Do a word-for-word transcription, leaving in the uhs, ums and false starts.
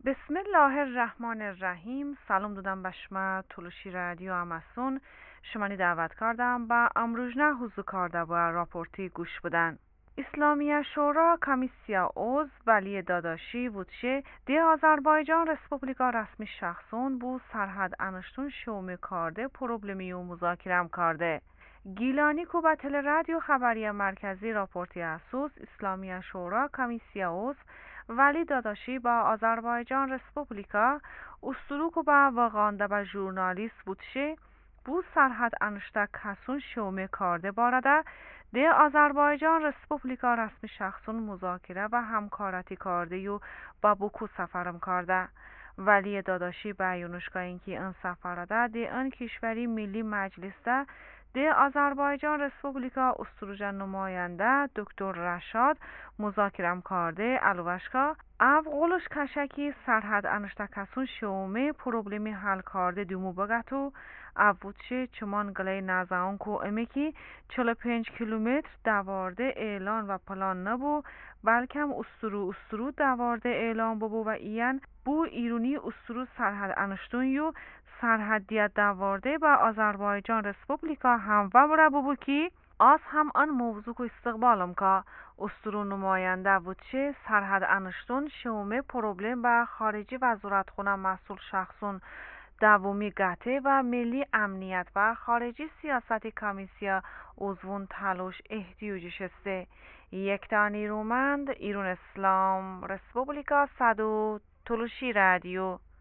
بسم الله الرحمن الرحیم. سلام دادم بشما تلوشی رادیو اماسون شمانی دعوت کردم با امروژنه حضور کرده و راپورتی گوش بدن. اسلامی شورا کمیسیا اوز ولی داداشی وچه دی آذربایجان رسپوبلیکا رسمی شخصون بو سرحد انشتون شومی کرده پروبلمی و مذاکرم کرده. گیلانی کو به تل رادیو خبری مرکزی راپورتی اسوس اسلامی شورا کمیسیا اوز ولی داداشی با آذربایجان رسپوبلیکا استروک و با واقعانده به ژورنالیست بودشه بو سرحد انشته کسون شومه کرده بارده ده آذربایجان رسپوبلیکا رسمی شخصون مذاکره و همکارتی کرده و با بوکو سفرم کرده. ولی داداشی بیانش اینکه این سفر ده ده این کشوری ملی مجلس ده ده آذربایجان رسپوبلیکا استروژ نماینده دکتر رشاد مذاکرم کرده الوشکا او قولش کشکی سرحد انشتکسون شومه پروبلمی حل کرده دیمو بگتو او بودشه چمان گله نزاون کو امیکی چهل و پنج کیلومتر دوارده اعلان و پلان نبو بلکم استرو استرو دوارده اعلان ببو و ایان بو ایرونی استرو سرحد انشتون یو سرحدیت دوارده با آذربایجان رسپوبلیکا هم و برابو کی از هم آن موضوع کو استقبالم که استرو نماینده بودشه سرحد انشتون شومه پروبلم با خارجی وزارت خونه مسئول شخصون دومی گته و ملی امنیت و خارجی سیاست کمیسیا عضوون تلاش احتیاجش است. یک تا نیرومند ایران اسلام رسپوبلیکا صدو تلوشی رادیو